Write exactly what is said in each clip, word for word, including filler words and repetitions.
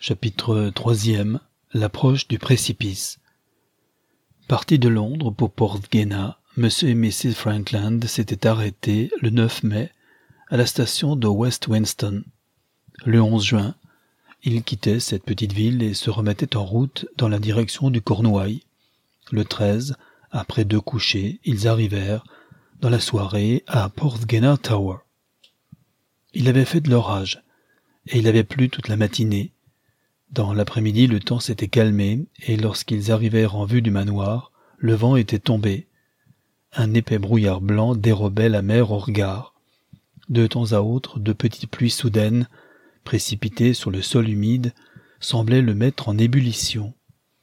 Chapitre troisième. L'approche du précipice. Partis de Londres pour Porthgenna, Monsieur et Missus Frankland s'étaient arrêtés le neuf mai à la station de West Winston. Le onze juin, ils quittaient cette petite ville et se remettaient en route dans la direction du Cornouailles. Le treize, après deux couchers, ils arrivèrent, dans la soirée, à Porthgenna Tower. Il avait fait de l'orage, et il avait plu toute la matinée. Dans l'après-midi, le temps s'était calmé, et lorsqu'ils arrivèrent en vue du manoir, le vent était tombé. Un épais brouillard blanc dérobait la mer au regard. De temps à autre, de petites pluies soudaines, précipitées sur le sol humide, semblaient le mettre en ébullition.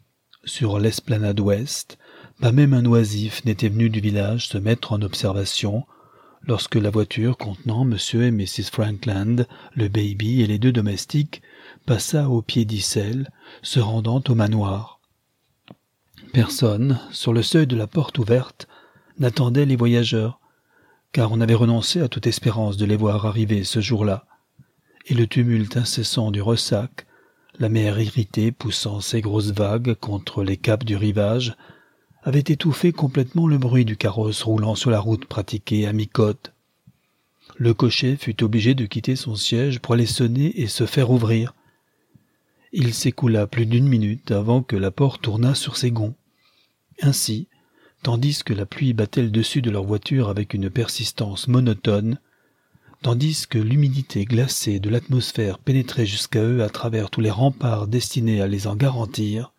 Sur l'esplanade ouest, pas même un oisif n'était venu du village se mettre en observation, lorsque la voiture contenant Monsieur et Missus Frankland, le baby et les deux domestiques passa au pied d'Icelle, se rendant au manoir. Personne, sur le seuil de la porte ouverte, n'attendait les voyageurs, car on avait renoncé à toute espérance de les voir arriver ce jour-là, et le tumulte incessant du ressac, la mer irritée poussant ses grosses vagues contre les caps du rivage, avait étouffé complètement le bruit du carrosse roulant sur la route pratiquée à mi-côte. Le cocher fut obligé de quitter son siège pour aller sonner et se faire ouvrir. Il s'écoula plus d'une minute avant que la porte tournât sur ses gonds. Ainsi, tandis que la pluie battait le dessus de leur voiture avec une persistance monotone, tandis que l'humidité glacée de l'atmosphère pénétrait jusqu'à eux à travers tous les remparts destinés à les en garantir,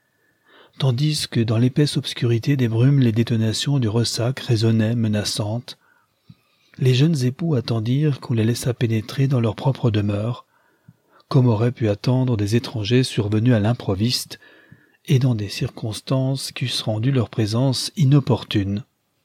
tandis que dans l'épaisse obscurité des brumes les détonations du ressac résonnaient menaçantes, les jeunes époux attendirent qu'on les laissât pénétrer dans leur propre demeure, comme auraient pu attendre des étrangers survenus à l'improviste et dans des circonstances qui eussent rendu leur présence inopportune.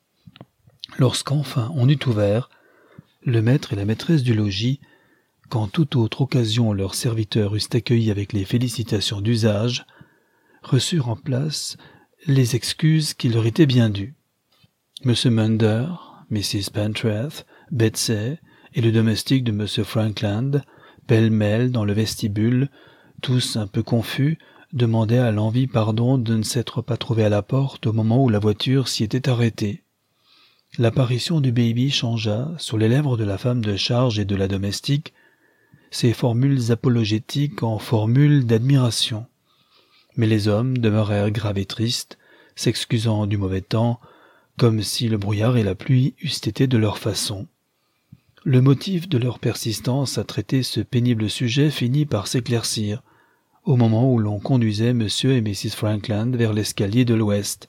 Lorsqu'enfin on eut ouvert, le maître et la maîtresse du logis, quand toute autre occasion leurs serviteurs eussent accueilli avec les félicitations d'usage, reçurent en place les excuses qui leur étaient bien dues. Monsieur Munder, Missus Pentreath, Betsey et le domestique de Monsieur Frankland, pêle-mêle dans le vestibule, tous un peu confus, demandaient à l'envi pardon de ne s'être pas trouvés à la porte au moment où la voiture s'y était arrêtée. L'apparition du baby changea, sur les lèvres de la femme de charge et de la domestique, ces formules apologétiques en formules d'admiration. Mais les hommes demeurèrent graves et tristes, s'excusant du mauvais temps, comme si le brouillard et la pluie eussent été de leur façon. Le motif de leur persistance à traiter ce pénible sujet finit par s'éclaircir, au moment où l'on conduisait Monsieur et Missus Frankland vers l'escalier de l'ouest.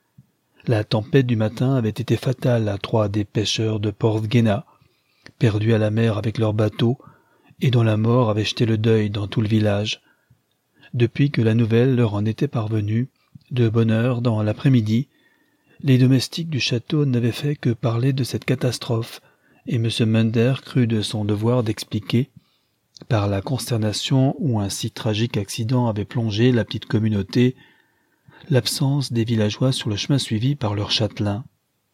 La tempête du matin avait été fatale à trois des pêcheurs de Porthgenna, perdus à la mer avec leur bateau, et dont la mort avait jeté le deuil dans tout le village. Depuis que la nouvelle leur en était parvenue, de bonne heure dans l'après-midi, les domestiques du château n'avaient fait que parler de cette catastrophe, et M. Munder crut de son devoir d'expliquer, par la consternation où un si tragique accident avait plongé la petite communauté, l'absence des villageois sur le chemin suivi par leur châtelain.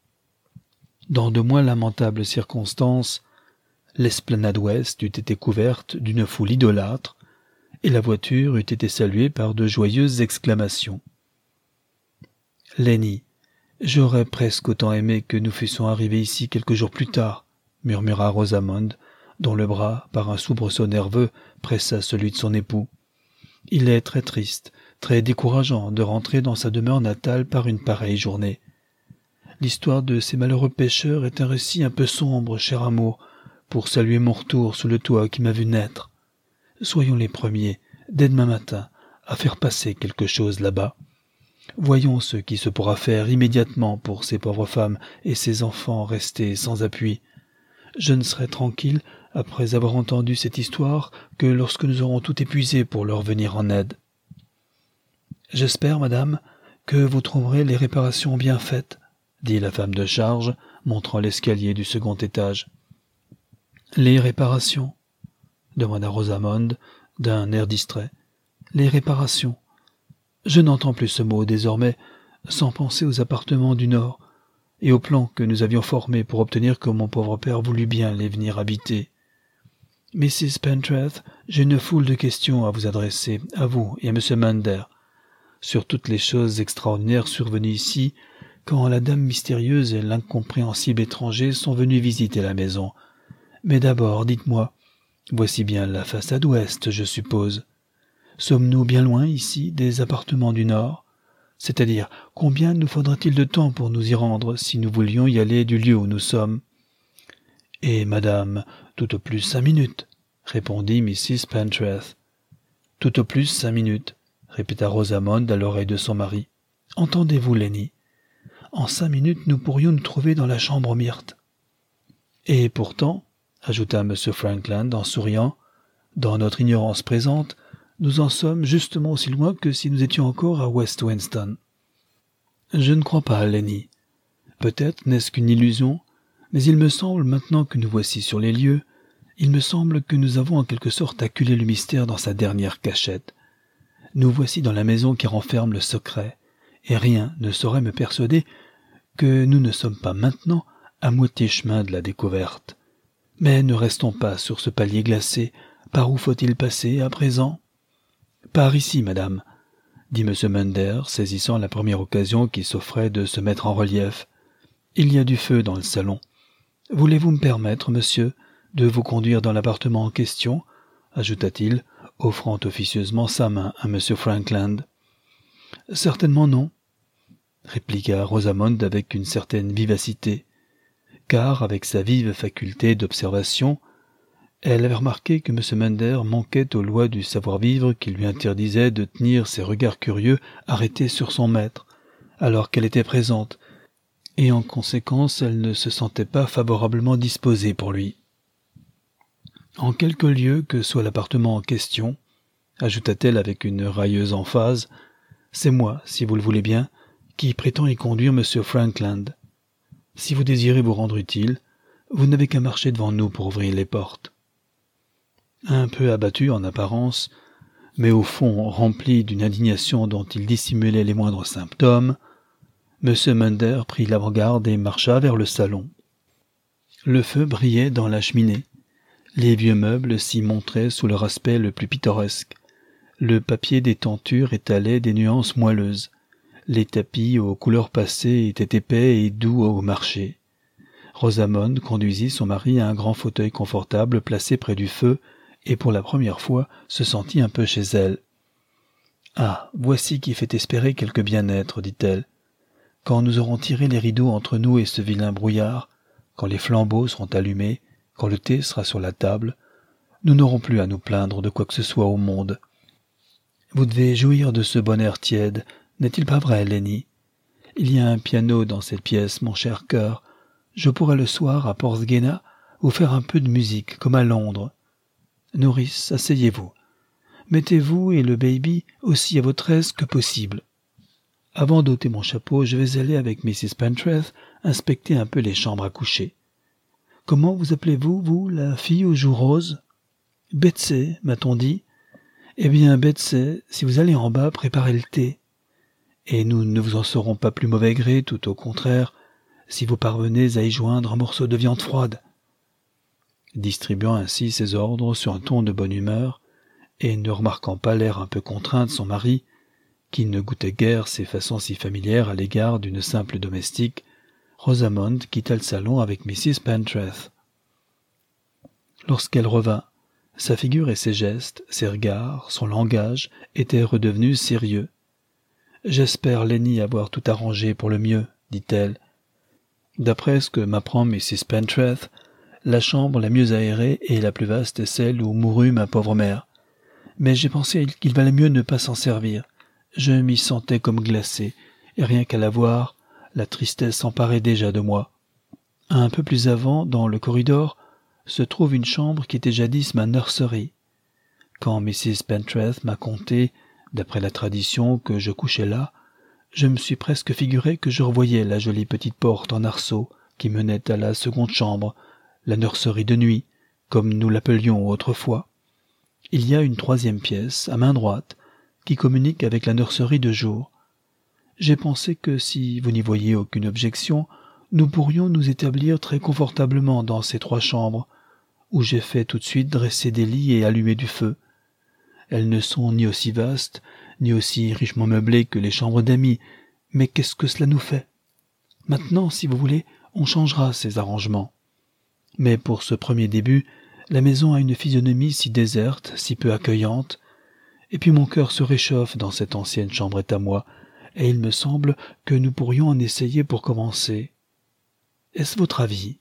Dans de moins lamentables circonstances, l'esplanade ouest eût été couverte d'une foule idolâtre, et la voiture eût été saluée par de joyeuses exclamations. « Lenny, j'aurais presque autant aimé que nous fussions arrivés ici quelques jours plus tard, » murmura Rosamond, dont le bras, par un soubresaut nerveux, pressa celui de son époux. « Il est très triste, très décourageant de rentrer dans sa demeure natale par une pareille journée. L'histoire de ces malheureux pêcheurs est un récit un peu sombre, cher amour, pour saluer mon retour sous le toit qui m'a vu naître. Soyons les premiers, dès demain matin, à faire passer quelque chose là-bas. Voyons ce qui se pourra faire immédiatement pour ces pauvres femmes et ces enfants restés sans appui. Je ne serai tranquille, après avoir entendu cette histoire, que lorsque nous aurons tout épuisé pour leur venir en aide. J'espère, madame, que vous trouverez les réparations bien faites, dit la femme de charge, montrant l'escalier du second étage. Les réparations, demanda Rosamond d'un air distrait. Les réparations. Je n'entends plus ce mot désormais, sans penser aux appartements du Nord et aux plans que nous avions formés pour obtenir que mon pauvre père voulût bien les venir habiter. Missus Pentreath, j'ai une foule de questions à vous adresser, à vous et à M. Munder, sur toutes les choses extraordinaires survenues ici, quand la dame mystérieuse et l'incompréhensible étranger sont venus visiter la maison. Mais d'abord, dites-moi, voici bien la façade ouest, je suppose. Sommes-nous bien loin, ici, des appartements du Nord? C'est-à-dire, combien nous faudra-t-il de temps pour nous y rendre, si nous voulions y aller du lieu où nous sommes? Et madame, tout au plus cinq minutes, répondit Missus Pentreath. Tout au plus cinq minutes, répéta Rosamond à l'oreille de son mari. Entendez-vous, Lenny? En cinq minutes, nous pourrions nous trouver dans la chambre myrte. Et pourtant, ajouta M. Frankland en souriant, dans notre ignorance présente, nous en sommes justement aussi loin que si nous étions encore à West Winston. Je ne crois pas, Lenny. Peut-être n'est-ce qu'une illusion, mais il me semble, maintenant que nous voici sur les lieux, il me semble que nous avons en quelque sorte acculé le mystère dans sa dernière cachette. Nous voici dans la maison qui renferme le secret, et rien ne saurait me persuader que nous ne sommes pas maintenant à moitié chemin de la découverte. Mais ne restons pas sur ce palier glacé. Par où faut-il passer à présent? Par ici, madame, dit M. Munder, saisissant la première occasion qui s'offrait de se mettre en relief. Il y a du feu dans le salon. Voulez-vous me permettre, monsieur, de vous conduire dans l'appartement en question, ajouta-t-il, offrant officieusement sa main à M. Frankland. Certainement non, répliqua Rosamond avec une certaine vivacité, car, avec sa vive faculté d'observation, elle avait remarqué que M. Munder manquait aux lois du savoir-vivre qui lui interdisaient de tenir ses regards curieux arrêtés sur son maître, alors qu'elle était présente, et en conséquence elle ne se sentait pas favorablement disposée pour lui. En quelque lieu que soit l'appartement en question, ajouta-t-elle avec une railleuse emphase, c'est moi, si vous le voulez bien, qui prétend y conduire M. Frankland. Si vous désirez vous rendre utile, vous n'avez qu'à marcher devant nous pour ouvrir les portes. Un peu abattu en apparence, mais au fond rempli d'une indignation dont il dissimulait les moindres symptômes, M. Munder prit l'avant-garde et marcha vers le salon. Le feu brillait dans la cheminée. Les vieux meubles s'y montraient sous leur aspect le plus pittoresque. Le papier des tentures étalait des nuances moelleuses. Les tapis aux couleurs passées étaient épais et doux au marché. Rosamond conduisit son mari à un grand fauteuil confortable placé près du feu et pour la première fois se sentit un peu chez elle. « Ah, voici qui fait espérer quelque bien-être, dit-elle. Quand nous aurons tiré les rideaux entre nous et ce vilain brouillard, quand les flambeaux seront allumés, quand le thé sera sur la table, nous n'aurons plus à nous plaindre de quoi que ce soit au monde. Vous devez jouir de ce bon air tiède, n'est-il pas vrai, Lenny? Il y a un piano dans cette pièce, mon cher cœur. Je pourrais le soir, à Porthgenna, vous faire un peu de musique, comme à Londres. Nourrice, asseyez-vous. Mettez-vous et le baby aussi à votre aise que possible. Avant d'ôter mon chapeau, je vais aller avec Missus Pentreath inspecter un peu les chambres à coucher. Comment vous appelez-vous, vous, la fille aux joues roses? Betsy, m'a-t-on dit. Eh bien, Betsy, si vous allez en bas, préparez le thé. Et nous ne vous en serons pas plus mauvais gré, tout au contraire, si vous parvenez à y joindre un morceau de viande froide. Distribuant ainsi ses ordres sur un ton de bonne humeur, et ne remarquant pas l'air un peu contraint de son mari, qui ne goûtait guère ses façons si familières à l'égard d'une simple domestique, Rosamond quitta le salon avec Missus Pentreath. Lorsqu'elle revint, sa figure et ses gestes, ses regards, son langage étaient redevenus sérieux. « J'espère, Lenny, avoir tout arrangé pour le mieux, dit-elle. D'après ce que m'apprend Missus Pentreath, la chambre la mieux aérée et la plus vaste est celle où mourut ma pauvre mère. Mais j'ai pensé qu'il valait mieux ne pas s'en servir. Je m'y sentais comme glacé, et rien qu'à la voir, la tristesse s'emparait déjà de moi. Un peu plus avant, dans le corridor, se trouve une chambre qui était jadis ma nurserie. Quand Missus Pentreath m'a conté, d'après la tradition, que je couchais là, je me suis presque figuré que je revoyais la jolie petite porte en arceau qui menait à la seconde chambre, la nurserie de nuit, comme nous l'appelions autrefois. Il y a une troisième pièce, à main droite, qui communique avec la nurserie de jour. J'ai pensé que si vous n'y voyez aucune objection, nous pourrions nous établir très confortablement dans ces trois chambres, où j'ai fait tout de suite dresser des lits et allumer du feu. Elles ne sont ni aussi vastes, ni aussi richement meublées que les chambres d'amis, mais qu'est-ce que cela nous fait? Maintenant, si vous voulez, on changera ces arrangements. Mais pour ce premier début, la maison a une physionomie si déserte, si peu accueillante, et puis mon cœur se réchauffe dans cette ancienne chambrette à moi, et il me semble que nous pourrions en essayer pour commencer. Est-ce votre avis?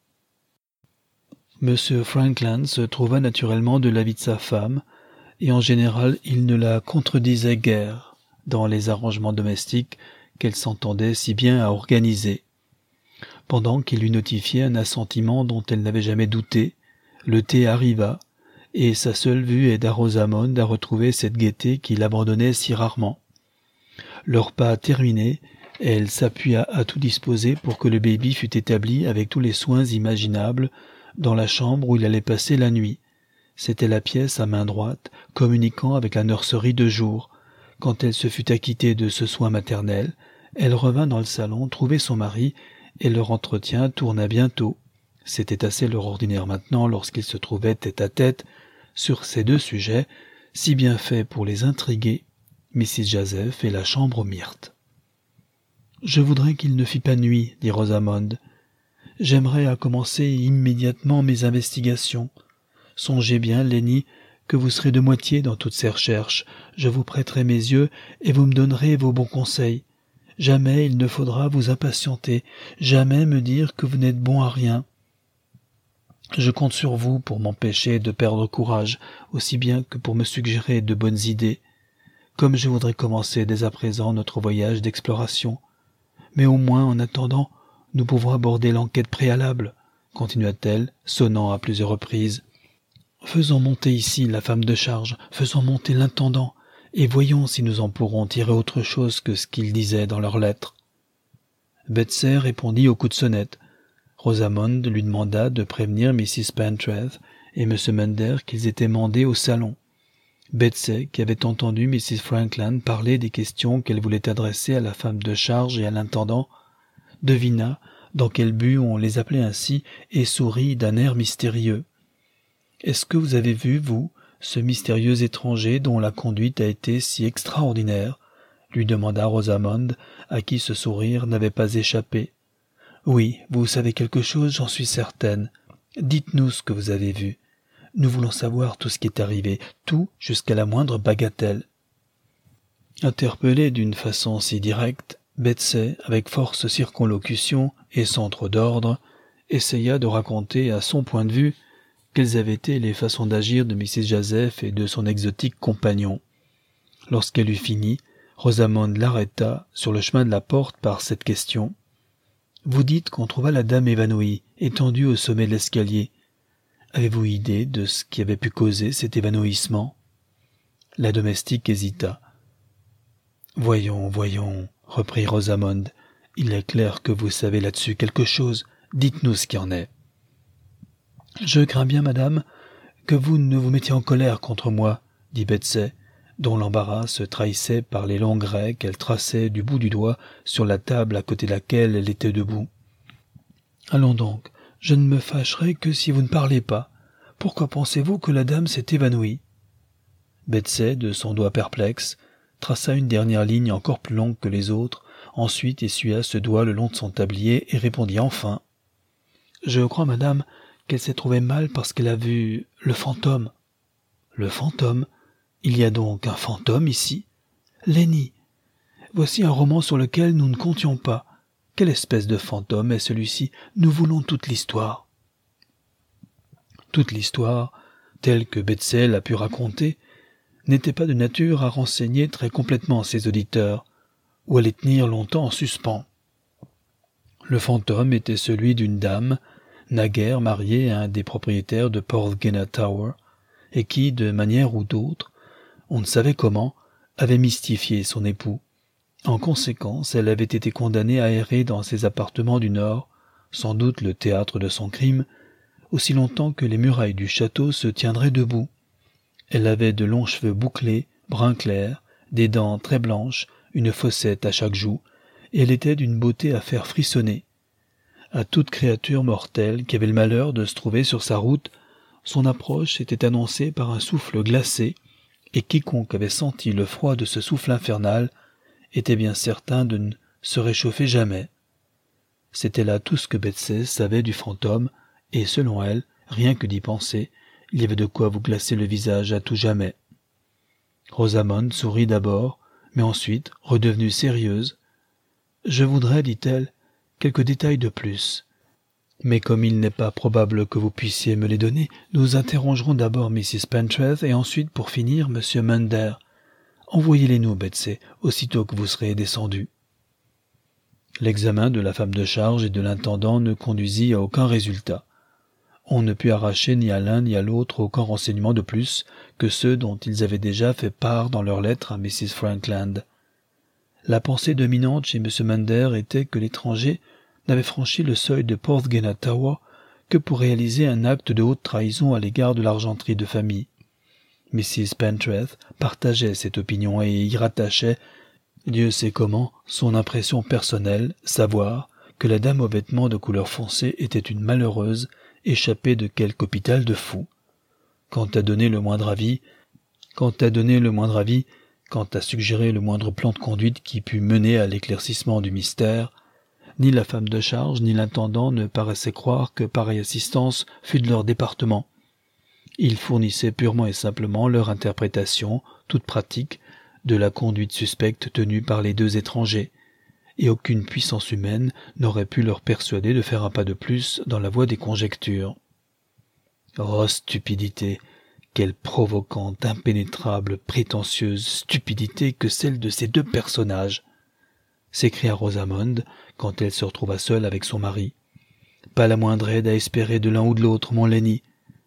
Monsieur Frankland se trouva naturellement de l'avis de sa femme, et en général il ne la contredisait guère dans les arrangements domestiques qu'elle s'entendait si bien à organiser. Pendant qu'il lui notifiait un assentiment dont elle n'avait jamais douté, le thé arriva, et sa seule vue aida Rosamond à retrouver cette gaieté qui l'abandonnait si rarement. Le repas terminé, elle s'appuya à tout disposer pour que le baby fût établi avec tous les soins imaginables dans la chambre où il allait passer la nuit. C'était la pièce à main droite, communiquant avec la nurserie de jour. Quand elle se fut acquittée de ce soin maternel, elle revint dans le salon trouver son mari, et leur entretien tourna bientôt. C'était assez leur ordinaire maintenant lorsqu'ils se trouvaient tête à tête sur ces deux sujets, si bien faits pour les intriguer, Missus Jazeph et la chambre aux myrtes. « Je voudrais qu'il ne fît pas nuit, dit Rosamond. J'aimerais à commencer immédiatement mes investigations. Songez bien, Lenny, que vous serez de moitié dans toutes ces recherches. Je vous prêterai mes yeux et vous me donnerez vos bons conseils. Jamais il ne faudra vous impatienter, jamais me dire que vous n'êtes bon à rien. Je compte sur vous pour m'empêcher de perdre courage, aussi bien que pour me suggérer de bonnes idées. Comme je voudrais commencer dès à présent notre voyage d'exploration. Mais au moins, en attendant, nous pouvons aborder l'enquête préalable, continua-t-elle, sonnant à plusieurs reprises. Faisons monter ici la femme de charge, faisons monter l'intendant, et voyons si nous en pourrons tirer autre chose que ce qu'ils disaient dans leurs lettres. Betsey répondit au coup de sonnette. Rosamond lui demanda de prévenir Missus Pentreath et M. Munder qu'ils étaient mandés au salon. Betsey, qui avait entendu Missus Frankland parler des questions qu'elle voulait adresser à la femme de charge et à l'intendant, devina dans quel but on les appelait ainsi et sourit d'un air mystérieux. « Est-ce que vous avez vu, vous, ce mystérieux étranger dont la conduite a été si extraordinaire ?» lui demanda Rosamond, à qui ce sourire n'avait pas échappé. « Oui, vous savez quelque chose, j'en suis certaine. Dites-nous ce que vous avez vu. Nous voulons savoir tout ce qui est arrivé, tout jusqu'à la moindre bagatelle. » Interpellée d'une façon si directe, Betsey, avec force circonlocution et sans trop d'ordre, essaya de raconter à son point de vue quelles avaient été les façons d'agir de Missus Jazeph et de son exotique compagnon. Lorsqu'elle eut fini, Rosamond l'arrêta sur le chemin de la porte par cette question. « Vous dites qu'on trouva la dame évanouie, étendue au sommet de l'escalier. Avez-vous idée de ce qui avait pu causer cet évanouissement ?» La domestique hésita. « Voyons, voyons, » reprit Rosamond. « Il est clair que vous savez là-dessus quelque chose. Dites-nous ce qu'il en est. »« Je crains bien, madame, que vous ne vous mettiez en colère contre moi, » dit Betsey, dont l'embarras se trahissait par les longs traits qu'elle traçait du bout du doigt sur la table à côté de laquelle elle était debout. « Allons donc, je ne me fâcherai que si vous ne parlez pas. Pourquoi pensez-vous que la dame s'est évanouie ?» Betsey, de son doigt perplexe, traça une dernière ligne encore plus longue que les autres, ensuite essuya ce doigt le long de son tablier et répondit enfin. « Je crois, madame, qu'elle s'est trouvée mal parce qu'elle a vu le fantôme. »« Le fantôme ? Il y a donc un fantôme ici ? » ?»« Lenny, voici un roman sur lequel nous ne comptions pas. Quelle espèce de fantôme est celui-ci ? Nous voulons toute l'histoire. » Toute l'histoire, telle que Betsey l'a pu raconter, n'était pas de nature à renseigner très complètement ses auditeurs, ou à les tenir longtemps en suspens. Le fantôme était celui d'une dame, naguère mariée à un des propriétaires de Porthgenna Tower, et qui, de manière ou d'autre, on ne savait comment, avait mystifié son époux. En conséquence, elle avait été condamnée à errer dans ses appartements du Nord, sans doute le théâtre de son crime, aussi longtemps que les murailles du château se tiendraient debout. Elle avait de longs cheveux bouclés, brun clair, des dents très blanches, une fossette à chaque joue, et elle était d'une beauté à faire frissonner. À toute créature mortelle qui avait le malheur de se trouver sur sa route, son approche était annoncée par un souffle glacé, et quiconque avait senti le froid de ce souffle infernal était bien certain de ne se réchauffer jamais. C'était là tout ce que Betsy savait du fantôme, et selon elle, rien que d'y penser, il y avait de quoi vous glacer le visage à tout jamais. Rosamond sourit d'abord, mais ensuite, redevenue sérieuse, « Je voudrais, dit-elle, quelques détails de plus. Mais comme il n'est pas probable que vous puissiez me les donner, nous interrogerons d'abord Missus Pentreath et ensuite, pour finir, Monsieur Munder. Envoyez-les-nous, Betsy, aussitôt que vous serez descendu. » L'examen de la femme de charge et de l'intendant ne conduisit à aucun résultat. On ne put arracher ni à l'un ni à l'autre aucun renseignement de plus que ceux dont ils avaient déjà fait part dans leurs lettres à Missus Frankland. La pensée dominante chez M. Munder était que l'étranger n'avait franchi le seuil de Porthgenna Tower que pour réaliser un acte de haute trahison à l'égard de l'argenterie de famille. Missus Pentreath partageait cette opinion et y rattachait, Dieu sait comment, son impression personnelle, savoir que la dame aux vêtements de couleur foncée était une malheureuse échappée de quelque hôpital de fous. Quant à donner le moindre avis, quant à donner le moindre avis, quant à suggérer le moindre plan de conduite qui pût mener à l'éclaircissement du mystère, ni la femme de charge ni l'intendant ne paraissaient croire que pareille assistance fût de leur département. Ils fournissaient purement et simplement leur interprétation, toute pratique, de la conduite suspecte tenue par les deux étrangers, et aucune puissance humaine n'aurait pu leur persuader de faire un pas de plus dans la voie des conjectures. Oh, stupidité! Quelle provocante, impénétrable, prétentieuse stupidité que celle de ces deux personnages! S'écria Rosamond, quand elle se retrouva seule avec son mari. Pas la moindre aide à espérer de l'un ou de l'autre, mon Lenny.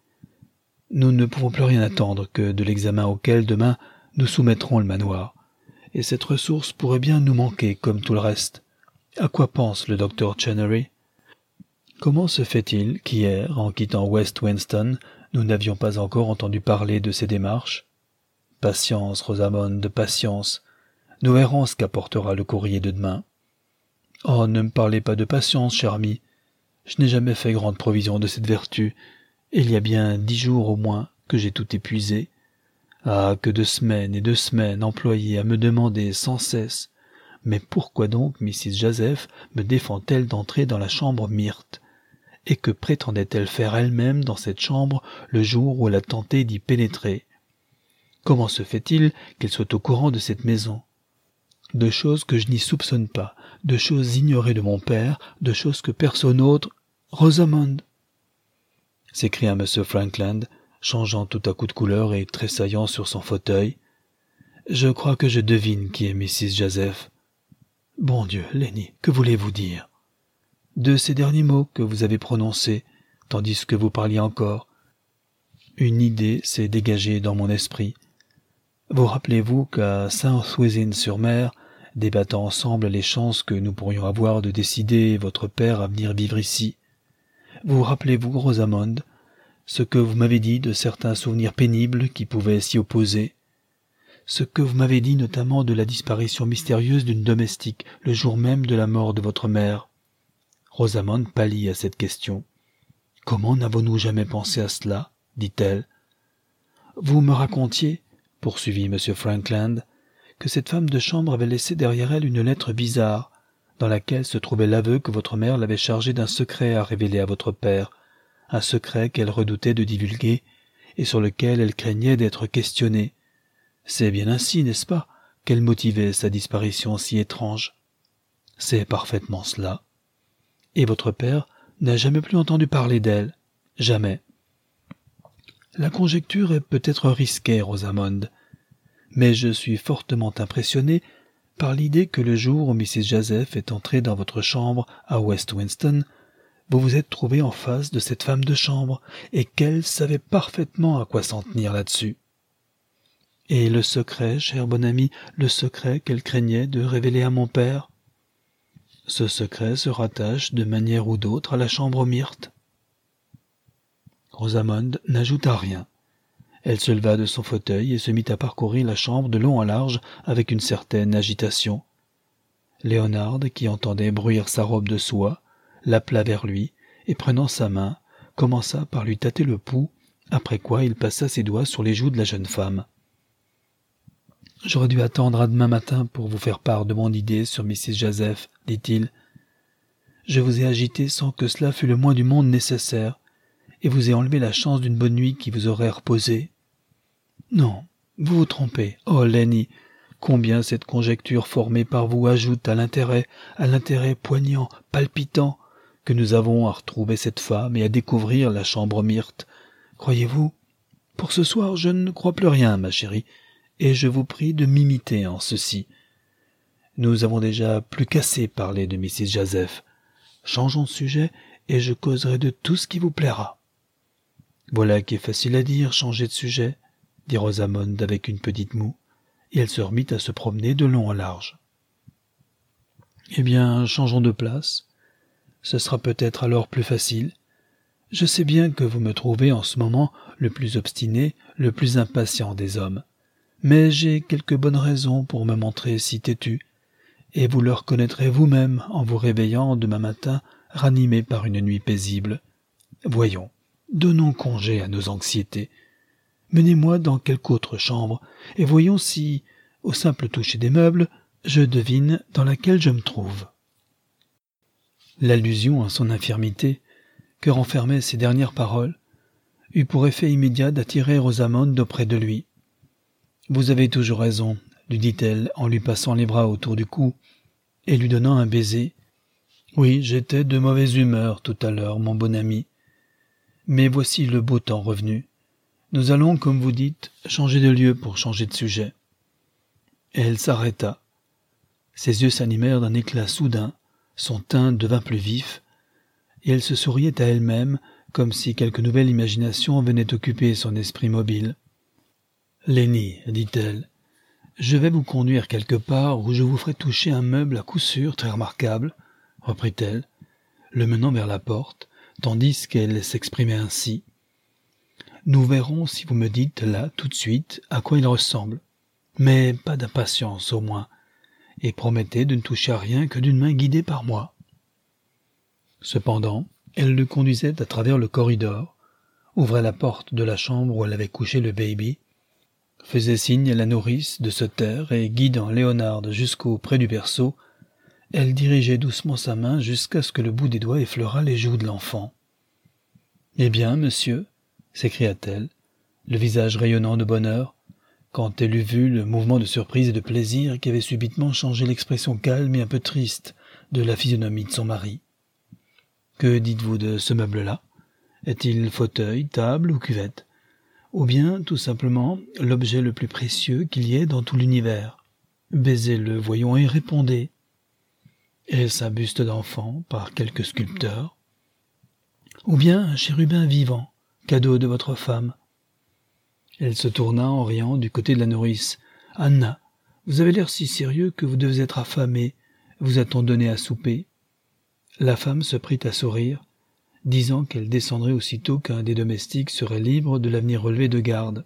Nous ne pouvons plus rien attendre que de l'examen auquel, demain, nous soumettrons le manoir. Et cette ressource pourrait bien nous manquer, comme tout le reste. À quoi pense le docteur Chenery? Comment se fait-il qu'hier, en quittant West Winston, nous n'avions pas encore entendu parler de ces démarches? Patience, Rosamond, patience. Nous verrons ce qu'apportera le courrier de demain. Oh, ne me parlez pas de patience, cher ami. Je n'ai jamais fait grande provision de cette vertu, et il y a bien dix jours au moins que j'ai tout épuisé. Ah, que de semaines et de semaines employées à me demander sans cesse « Mais pourquoi donc Missus Jazeph me défend-elle d'entrer dans la chambre Myrte? Et que prétendait-elle faire elle-même dans cette chambre le jour où elle a tenté d'y pénétrer? Comment se fait-il qu'elle soit au courant de cette maison? De choses que je n'y soupçonne pas, de choses ignorées de mon père, de choses que personne autre... Rosamond !» s'écria M. Frankland, changeant tout à coup de couleur et tressaillant sur son fauteuil. « Je crois que je devine qui est Missus Jazeph. Bon Dieu, Lenny, que voulez-vous dire? De ces derniers mots que vous avez prononcés, tandis que vous parliez encore. Une idée s'est dégagée dans mon esprit. Vous rappelez-vous qu'à Saint-Swithin-sur-Mer, débattant ensemble les chances que nous pourrions avoir de décider votre père à venir vivre ici, vous rappelez-vous, Rosamond, ce que vous m'avez dit de certains souvenirs pénibles qui pouvaient s'y opposer, ce que vous m'avez dit notamment de la disparition mystérieuse d'une domestique le jour même de la mort de votre mère? Rosamond pâlit à cette question. « Comment n'avons-nous jamais pensé à cela ?» dit-elle. « Vous me racontiez, poursuivit M. Frankland, que cette femme de chambre avait laissé derrière elle une lettre bizarre, dans laquelle se trouvait l'aveu que votre mère l'avait chargée d'un secret à révéler à votre père, un secret qu'elle redoutait de divulguer et sur lequel elle craignait d'être questionnée. C'est bien ainsi, n'est-ce pas, qu'elle motivait sa disparition si étrange? C'est parfaitement cela. Et votre père n'a jamais plus entendu parler d'elle? Jamais. La conjecture est peut-être risquée, Rosamond, mais je suis fortement impressionné par l'idée que le jour où Missus Jazeph est entrée dans votre chambre à West Winston, vous vous êtes trouvé en face de cette femme de chambre et qu'elle savait parfaitement à quoi s'en tenir là-dessus. Et le secret, cher bon ami, le secret qu'elle craignait de révéler à mon père? Ce secret se rattache de manière ou d'autre à la chambre Myrte. Rosamond n'ajouta rien. Elle se leva de son fauteuil et se mit à parcourir la chambre de long en large avec une certaine agitation. Léonard, qui entendait bruire sa robe de soie, l'appela vers lui et, prenant sa main, commença par lui tâter le pouls après quoi il passa ses doigts sur les joues de la jeune femme. « J'aurais dû attendre à demain matin pour vous faire part de mon idée sur missus Jazeph, dit-il. Je vous ai agité sans que cela fût le moins du monde nécessaire, et vous ai enlevé la chance d'une bonne nuit qui vous aurait reposé. Non, vous vous trompez. Oh, Lenny, combien cette conjecture formée par vous ajoute à l'intérêt, à l'intérêt poignant, palpitant, que nous avons à retrouver cette femme et à découvrir la chambre myrte. Croyez-vous? Pour ce soir, je ne crois plus rien, ma chérie, et je vous prie de m'imiter en ceci. Nous avons déjà plus qu'assez parlé de missus Jazeph. Changeons de sujet, et je causerai de tout ce qui vous plaira. Voilà qui est facile à dire, changer de sujet, dit Rosamond avec une petite moue, et elle se remit à se promener de long en large. Eh bien, changeons de place. Ce sera peut-être alors plus facile. Je sais bien que vous me trouvez en ce moment le plus obstiné, le plus impatient des hommes. Mais j'ai quelques bonnes raisons pour me montrer si têtu, et vous le reconnaîtrez vous-même en vous réveillant demain matin ranimé par une nuit paisible. Voyons, donnons congé à nos anxiétés. Menez-moi dans quelque autre chambre, et voyons si, au simple toucher des meubles, je devine dans laquelle je me trouve. » L'allusion à son infirmité, que renfermaient ces dernières paroles, eut pour effet immédiat d'attirer Rosamond auprès de lui. « Vous avez toujours raison, » lui dit-elle en lui passant les bras autour du cou et lui donnant un baiser. « Oui, j'étais de mauvaise humeur tout à l'heure, mon bon ami. Mais voici le beau temps revenu. Nous allons, comme vous dites, changer de lieu pour changer de sujet. » Et elle s'arrêta. Ses yeux s'animèrent d'un éclat soudain, son teint devint plus vif, et elle se souriait à elle-même comme si quelque nouvelle imagination venait occuper son esprit mobile. « Lenny, dit-elle, je vais vous conduire quelque part où je vous ferai toucher un meuble à coup sûr très remarquable, reprit-elle, le menant vers la porte, tandis qu'elle s'exprimait ainsi. Nous verrons si vous me dites là, tout de suite, à quoi il ressemble. Mais pas d'impatience, au moins, et promettez de ne toucher à rien que d'une main guidée par moi. » Cependant, elle le conduisait à travers le corridor, ouvrait la porte de la chambre où elle avait couché le baby, faisait signe à la nourrice de se taire et, guidant Léonard jusqu'au près du berceau, elle dirigeait doucement sa main jusqu'à ce que le bout des doigts effleurât les joues de l'enfant. « Eh bien, monsieur ?» s'écria-t-elle, le visage rayonnant de bonheur, quand elle eut vu le mouvement de surprise et de plaisir qui avait subitement changé l'expression calme et un peu triste de la physionomie de son mari. « Que dites-vous de ce meuble-là? Est-il fauteuil, table ou cuvette? Ou bien, tout simplement, l'objet le plus précieux qu'il y ait dans tout l'univers? Baisez-le, voyons, et répondez. Est-ce un buste d'enfant par quelque sculpteur? Ou bien un chérubin vivant, cadeau de votre femme? » Elle se tourna en riant du côté de la nourrice. « Anna, vous avez l'air si sérieux que vous devez être affamée. Vous a-t-on donné à souper ?» La femme se prit à sourire, disant qu'elle descendrait aussitôt qu'un des domestiques serait libre de la venir relever de garde.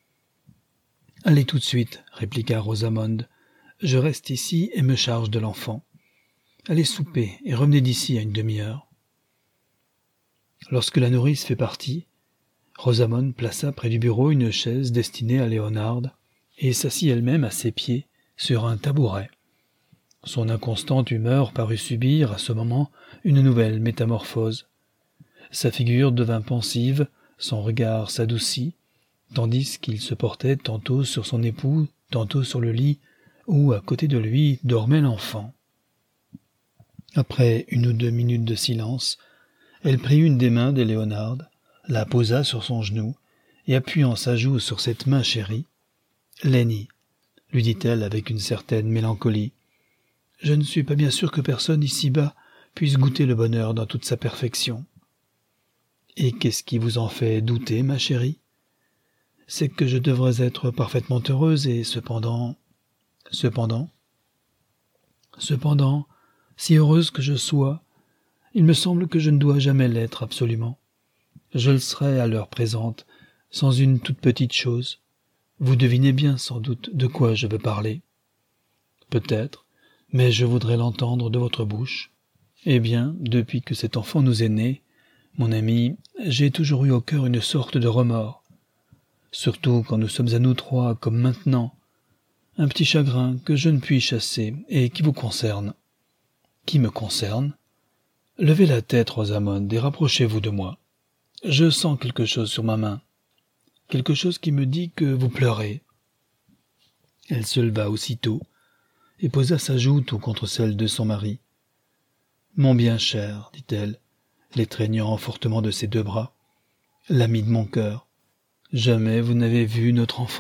« Allez tout de suite, » répliqua Rosamond. « Je reste ici et me charge de l'enfant. Allez souper et revenez d'ici à une demi-heure. » Lorsque la nourrice fut partie, Rosamond plaça près du bureau une chaise destinée à Léonard et s'assit elle-même à ses pieds sur un tabouret. Son inconstante humeur parut subir à ce moment une nouvelle métamorphose. Sa figure devint pensive, son regard s'adoucit, tandis qu'il se portait tantôt sur son époux, tantôt sur le lit, où, à côté de lui, dormait l'enfant. Après une ou deux minutes de silence, elle prit une des mains de Léonard, la posa sur son genou, et appuyant sa joue sur cette main chérie, « Lenny, » lui dit-elle avec une certaine mélancolie, « je ne suis pas bien sûre que personne ici-bas puisse goûter le bonheur dans toute sa perfection. » « Et qu'est-ce qui vous en fait douter, ma chérie? C'est que je devrais être parfaitement heureuse et cependant... Cependant... Cependant, si heureuse que je sois, il me semble que je ne dois jamais l'être absolument. Je le serai à l'heure présente, sans une toute petite chose. Vous devinez bien, sans doute, de quoi je veux parler. Peut-être, mais je voudrais l'entendre de votre bouche. Eh bien, depuis que cet enfant nous est né, Mon ami, j'ai toujours eu au cœur une sorte de remords. Surtout quand nous sommes à nous trois, comme maintenant. Un petit chagrin que je ne puis chasser et qui vous concerne. Qui me concerne? Levez la tête, Rosamond, et rapprochez-vous de moi. Je sens quelque chose sur ma main. Quelque chose qui me dit que vous pleurez. Elle se leva aussitôt et posa sa joue tout contre celle de son mari. « Mon bien cher, dit-elle, l'étreignant fortement de ses deux bras, l'ami de mon cœur, jamais vous n'avez vu notre enfant. »«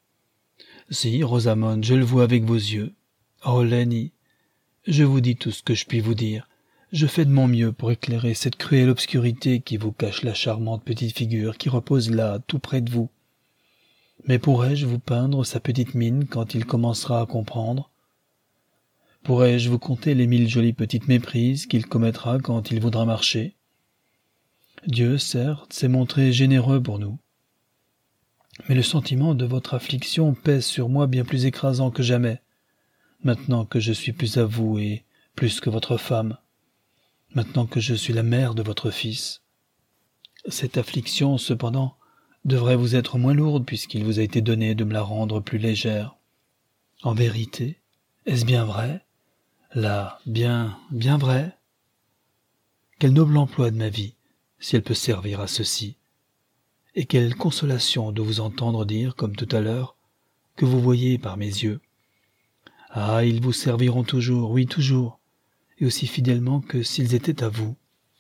Si, Rosamond, je le vois avec vos yeux. Oh, Lenny, je vous dis tout ce que je puis vous dire. Je fais de mon mieux pour éclairer cette cruelle obscurité qui vous cache la charmante petite figure qui repose là, tout près de vous. Mais pourrais-je vous peindre sa petite mine quand il commencera à comprendre? Pourrais-je vous conter les mille jolies petites méprises qu'il commettra quand il voudra marcher? Dieu, certes, s'est montré généreux pour nous. Mais le sentiment de votre affliction pèse sur moi bien plus écrasant que jamais, maintenant que je suis plus à vous et plus que votre femme, maintenant que je suis la mère de votre fils. Cette affliction, cependant, devrait vous être moins lourde puisqu'il vous a été donné de me la rendre plus légère. En vérité, est-ce bien vrai? Là, bien, bien vrai? Quel noble emploi de ma vie, si elle peut servir à ceci. Et quelle consolation de vous entendre dire, comme tout à l'heure, que vous voyez par mes yeux. Ah, ils vous serviront toujours, oui, toujours, et aussi fidèlement que s'ils étaient à vous.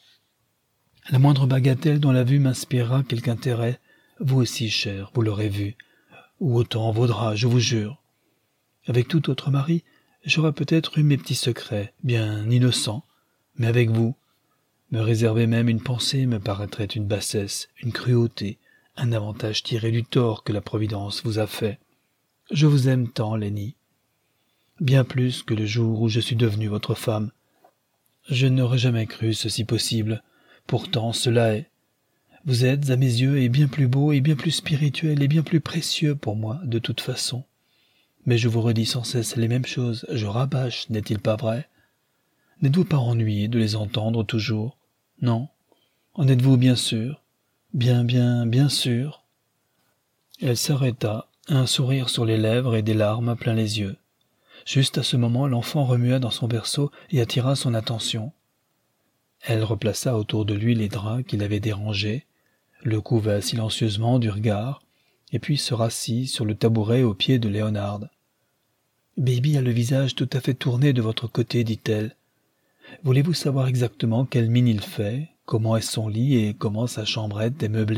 La moindre bagatelle dont la vue m'inspirera quelque intérêt, vous aussi, cher, vous l'aurez vu, ou autant vaudra, je vous jure. Avec tout autre mari, j'aurais peut-être eu mes petits secrets, bien innocents, mais avec vous, me réserver même une pensée me paraîtrait une bassesse, une cruauté, un avantage tiré du tort que la Providence vous a fait. Je vous aime tant, Lenny, bien plus que le jour où je suis devenue votre femme. Je n'aurais jamais cru ceci possible, pourtant cela est. Vous êtes, à mes yeux, et bien plus beau, et bien plus spirituel, et bien plus précieux pour moi, de toute façon. Mais je vous redis sans cesse les mêmes choses, je rabâche, n'est-il pas vrai? N'êtes-vous pas ennuyé de les entendre toujours? Non? En êtes-vous bien sûr? Bien, bien, bien sûr. Elle s'arrêta, un sourire sur les lèvres et des larmes plein les yeux. Juste à ce moment, l'enfant remua dans son berceau et attira son attention. Elle replaça autour de lui les draps qui l'avaient dérangé, le couva silencieusement du regard, et puis se rassit sur le tabouret au pied de Léonard. « Baby a le visage tout à fait tourné de votre côté, dit-elle. Voulez-vous savoir exactement quelle mine il fait, comment est son lit et comment sa chambrette est meublée ?»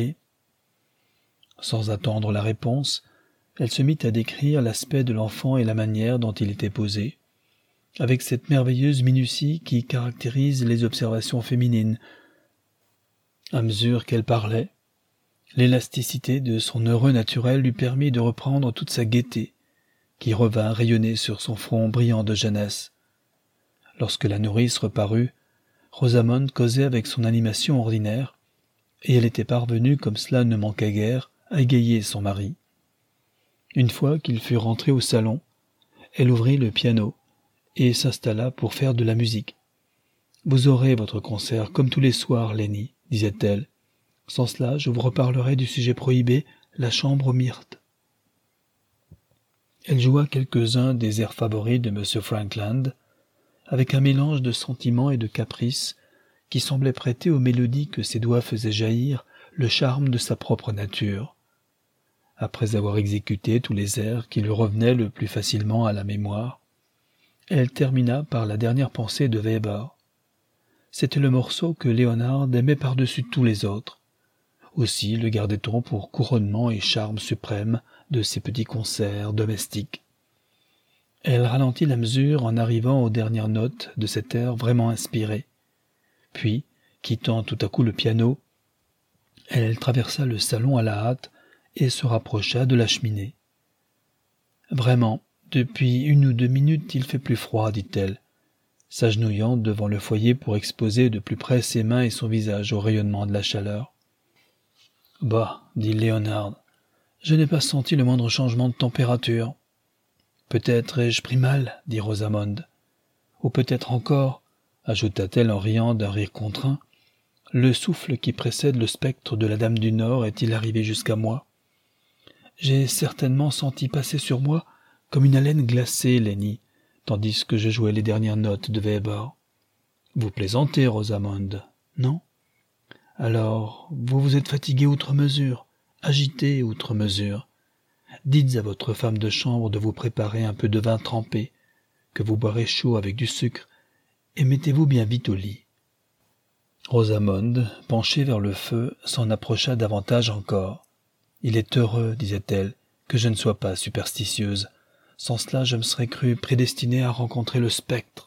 Sans attendre la réponse, elle se mit à décrire l'aspect de l'enfant et la manière dont il était posé, avec cette merveilleuse minutie qui caractérise les observations féminines. À mesure qu'elle parlait, l'élasticité de son heureux naturel lui permit de reprendre toute sa gaieté, qui revint rayonner sur son front brillant de jeunesse. Lorsque la nourrice reparut, Rosamond causait avec son animation ordinaire, et elle était parvenue, comme cela ne manquait guère, à égayer son mari. Une fois qu'il fut rentré au salon, elle ouvrit le piano et s'installa pour faire de la musique. « Vous aurez votre concert comme tous les soirs, Lenny, disait-elle. Sans cela, je vous reparlerai du sujet prohibé, la chambre aux myrtes. » Elle joua quelques-uns des airs favoris de M. Frankland, avec un mélange de sentiments et de caprices qui semblait prêter aux mélodies que ses doigts faisaient jaillir le charme de sa propre nature. Après avoir exécuté tous les airs qui lui revenaient le plus facilement à la mémoire, elle termina par la dernière pensée de Weber. C'était le morceau que Léonard aimait par-dessus tous les autres. Aussi le gardait-on pour couronnement et charme suprême de ses petits concerts domestiques. Elle ralentit la mesure en arrivant aux dernières notes de cet air vraiment inspiré. Puis, quittant tout à coup le piano, elle traversa le salon à la hâte et se rapprocha de la cheminée. « Vraiment, depuis une ou deux minutes, il fait plus froid, dit-elle, s'agenouillant devant le foyer pour exposer de plus près ses mains et son visage au rayonnement de la chaleur. « Bah, dit Léonard, je n'ai pas senti le moindre changement de température. Peut-être ai-je pris mal, dit Rosamond. Ou peut-être encore, ajouta-t-elle en riant d'un rire contraint, Le souffle qui précède le spectre de la Dame du Nord est-il arrivé jusqu'à moi? J'ai certainement senti passer sur moi comme une haleine glacée, Lenny, tandis que je jouais les dernières notes de Weber. Vous plaisantez, Rosamond, non? Alors, vous vous êtes fatigué outre mesure, agité outre mesure. Dites à votre femme de chambre de vous préparer un peu de vin trempé, que vous boirez chaud avec du sucre, et mettez-vous bien vite au lit. Rosamond, penchée vers le feu, s'en approcha davantage encore. « Il est heureux, disait-elle, que je ne sois pas superstitieuse. Sans cela, je me serais crue prédestinée à rencontrer le spectre.